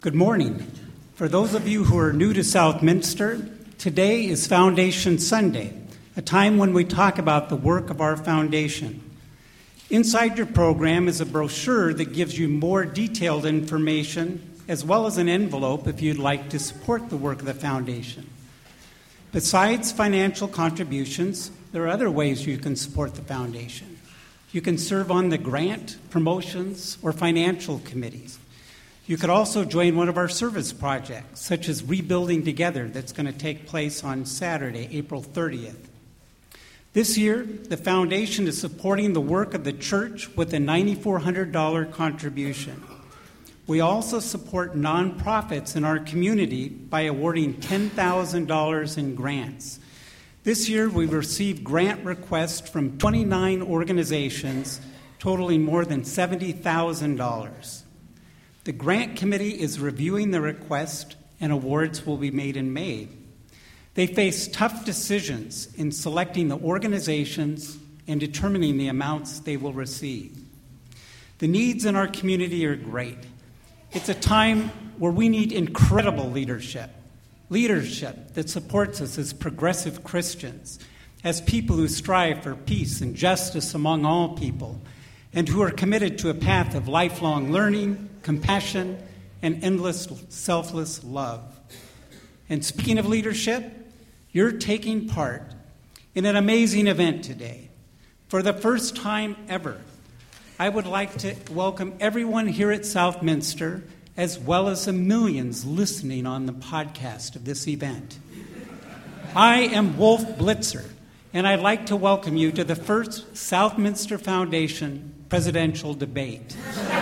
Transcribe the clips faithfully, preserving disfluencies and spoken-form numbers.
Good morning. For those of you who are new to Southminster, today is Foundation Sunday, a time when we talk about the work of our foundation. Inside your program is a brochure that gives you more detailed information, as well as an envelope if you'd like to support the work of the foundation. Besides financial contributions, there are other ways you can support the foundation. You can serve on the grant, promotions, or financial committees. You could also join one of our service projects, such as Rebuilding Together, that's going to take place on Saturday, April thirtieth. This year, the foundation is supporting the work of the church with a nine thousand four hundred dollars contribution. We also support nonprofits in our community by awarding ten thousand dollars in grants. This year, we received grant requests from twenty-nine organizations totaling more than seventy thousand dollars. The grant committee is reviewing the request, and awards will be made in May. They face tough decisions in selecting the organizations and determining the amounts they will receive. The needs in our community are great. It's a time where we need incredible leadership, leadership that supports us as progressive Christians, as people who strive for peace and justice among all people, and who are committed to a path of lifelong learning, compassion, and endless, selfless love. And speaking of leadership, you're taking part in an amazing event today. For the first time ever, I would like to welcome everyone here at Southminster, as well as the millions listening on the podcast of this event. I am Wolf Blitzer, and I'd like to welcome you to the first Southminster Foundation presidential debate.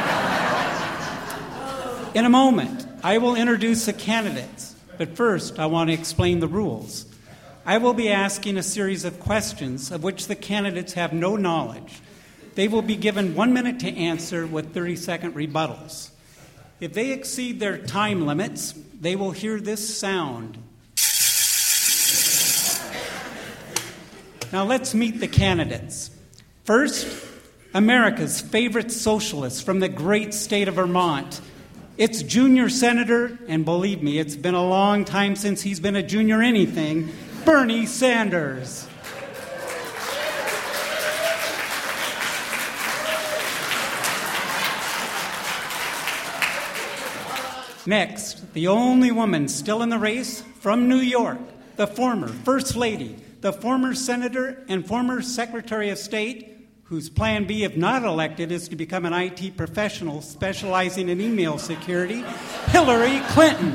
In a moment, I will introduce the candidates, but first I want to explain the rules. I will be asking a series of questions of which the candidates have no knowledge. They will be given one minute to answer with thirty-second rebuttals. If they exceed their time limits, they will hear this sound. Now let's meet the candidates. First, America's favorite socialist from the great state of Vermont. It's junior senator, and believe me, it's been a long time since he's been a junior anything, Bernie Sanders. Next, the only woman still in the race from New York, the former First Lady, the former Senator and former Secretary of State, whose plan B, if not elected, is to become an I T professional specializing in email security, Hillary Clinton.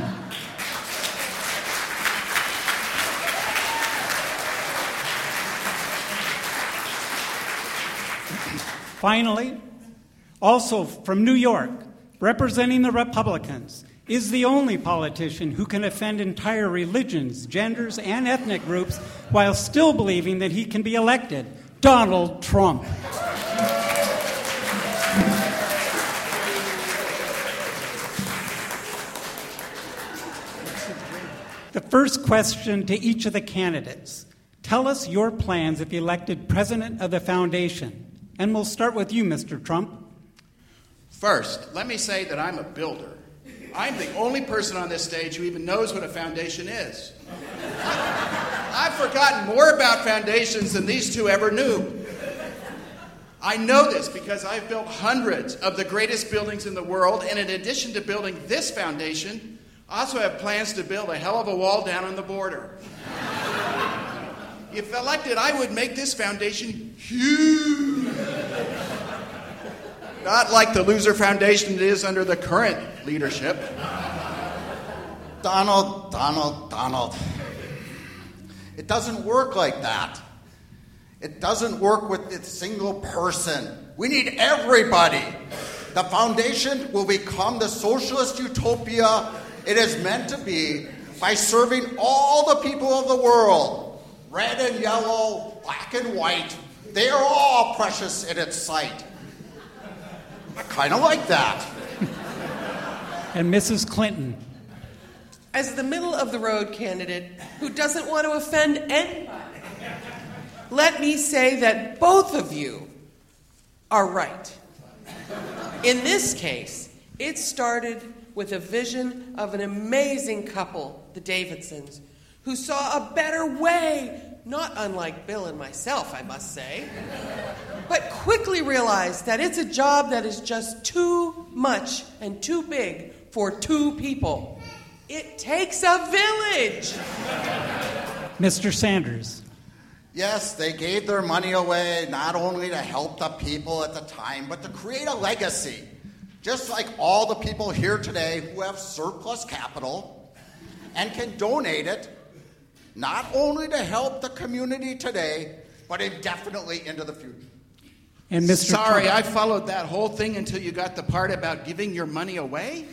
Finally, also from New York, representing the Republicans, is the only politician who can offend entire religions, genders, and ethnic groups while still believing that he can be elected, Donald Trump. The first question to each of the candidates. Tell us your plans if elected president of the foundation. And we'll start with you, Mister Trump. First, let me say that I'm a builder. I'm the only person on this stage who even knows what a foundation is. I've forgotten more about foundations than these two ever knew. I know this because I've built hundreds of the greatest buildings in the world, and in addition to building this foundation, I also have plans to build a hell of a wall down on the border. If elected, I would make this foundation huge. Not like the loser foundation it is under the current leadership. Donald, Donald, Donald. It doesn't work like that. It doesn't work with a single person. We need everybody. The foundation will become the socialist utopia it is meant to be by serving all the people of the world. Red and yellow, black and white, they are all precious in its sight. I kind of like that. And Missus Clinton. As the middle-of-the-road candidate who doesn't want to offend anybody, let me say that both of you are right. In this case, it started with a vision of an amazing couple, the Davidsons, who saw a better way, not unlike Bill and myself, I must say, but quickly realized that it's a job that is just too much and too big for two people. It takes a village. Mister Sanders. Yes, they gave their money away not only to help the people at the time, but to create a legacy. Just like all the people here today who have surplus capital and can donate it, not only to help the community today, but indefinitely into the future. And Mister Sorry, Trump. I followed that whole thing until you got the part about giving your money away?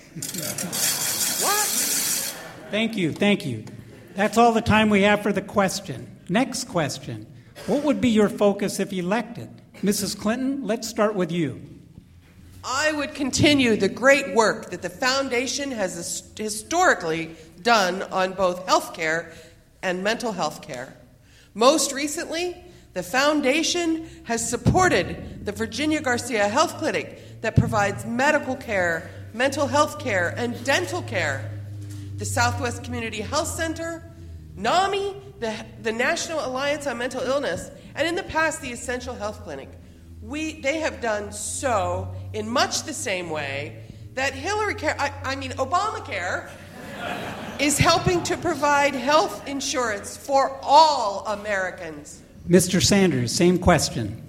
What? Thank you, thank you. That's all the time we have for the question. Next question. What would be your focus if elected? Missus Clinton, let's start with you. I would continue the great work that the Foundation has historically done on both health care and mental health care. Most recently, the Foundation has supported the Virginia Garcia Health Clinic that provides medical care, mental health care, and dental care. The Southwest Community Health Center, NAMI, the, the National Alliance on Mental Illness, and in the past, the Essential Health Clinic. We, they have done so in much the same way that Hillary Care, I, I mean Obamacare, is helping to provide health insurance for all Americans. Mister Sanders, same question.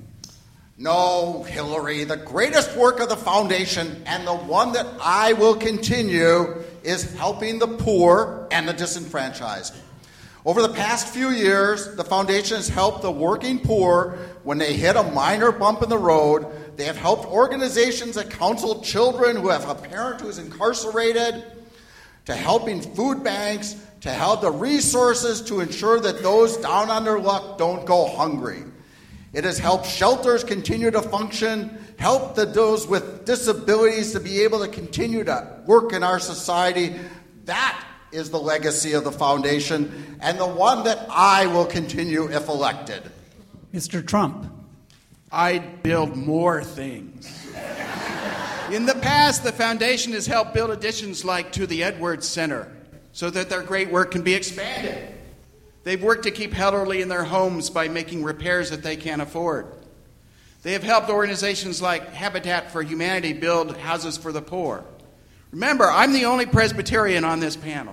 No, Hillary, the greatest work of the Foundation and the one that I will continue is helping the poor and the disenfranchised. Over the past few years, the Foundation has helped the working poor when they hit a minor bump in the road. They have helped organizations that counsel children who have a parent who is incarcerated, to helping food banks, to help the resources to ensure that those down on their luck don't go hungry. It has helped shelters continue to function, helped the, those with disabilities to be able to continue to work in our society. That is the legacy of the Foundation, and the one that I will continue if elected. Mister Trump. I'd build more things. In the past, the Foundation has helped build additions like to the Edwards Center so that their great work can be expanded. They've worked to keep elderly in their homes by making repairs that they can't afford. They have helped organizations like Habitat for Humanity build houses for the poor. Remember, I'm the only Presbyterian on this panel.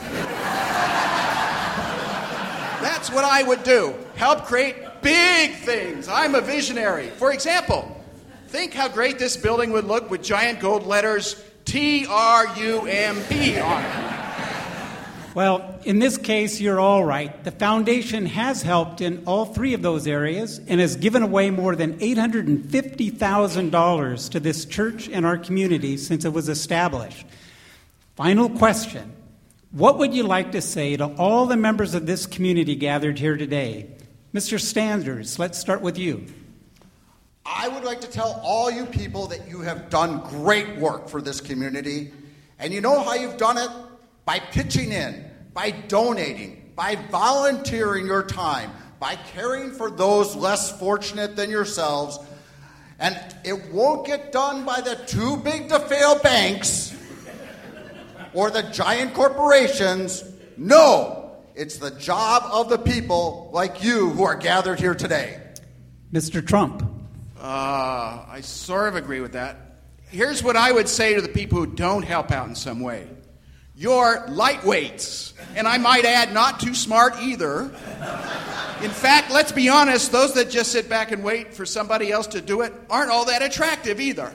That's what I would do. Help create big things. I'm a visionary. For example, think how great this building would look with giant gold letters T R U M P on it. Well, in this case, you're all right. The Foundation has helped in all three of those areas and has given away more than eight hundred fifty thousand dollars to this church and our community since it was established. Final question. What would you like to say to all the members of this community gathered here today? Mister Sanders, let's start with you. I would like to tell all you people that you have done great work for this community. And you know how you've done it? By pitching in, by donating, by volunteering your time, by caring for those less fortunate than yourselves. And it won't get done by the too big to fail banks or the giant corporations. No, it's the job of the people like you who are gathered here today. Mister Trump. Uh, I sort of agree with that. Here's what I would say to the people who don't help out in some way. You're lightweights, and I might add, not too smart either. In fact, let's be honest, those that just sit back and wait for somebody else to do it aren't all that attractive either.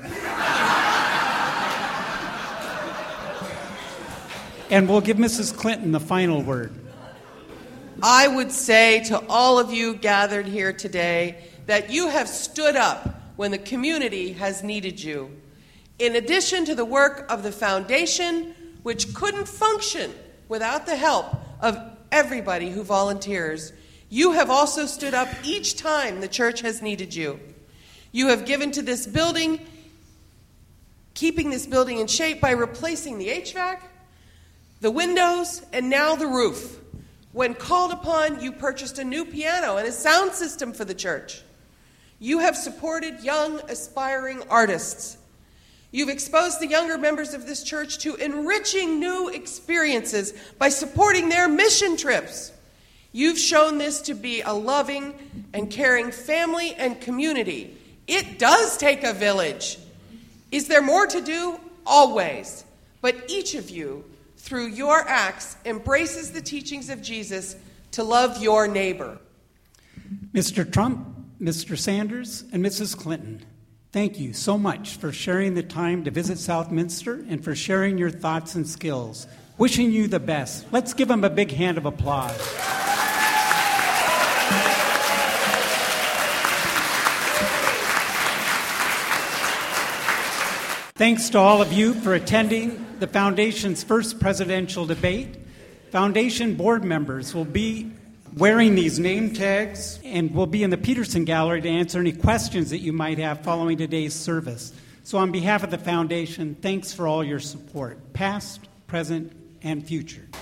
And we'll give Missus Clinton the final word. I would say to all of you gathered here today that you have stood up when the community has needed you. In addition to the work of the Foundation, which couldn't function without the help of everybody who volunteers, you have also stood up each time the church has needed you. You have given to this building, keeping this building in shape by replacing the H V A C, the windows, and now the roof. When called upon, you purchased a new piano and a sound system for the church. You have supported young, aspiring artists. You've exposed the younger members of this church to enriching new experiences by supporting their mission trips. You've shown this to be a loving and caring family and community. It does take a village. Is there more to do? Always. But each of you, through your acts, embraces the teachings of Jesus to love your neighbor. Mister Trump, Mister Sanders, and Missus Clinton, thank you so much for sharing the time to visit Southminster and for sharing your thoughts and skills. Wishing you the best. Let's give them a big hand of applause. Thanks to all of you for attending the Foundation's first presidential debate. Foundation board members will be wearing these name tags and will be in the Peterson Gallery to answer any questions that you might have following today's service. So on behalf of the Foundation, thanks for all your support, past, present, and future.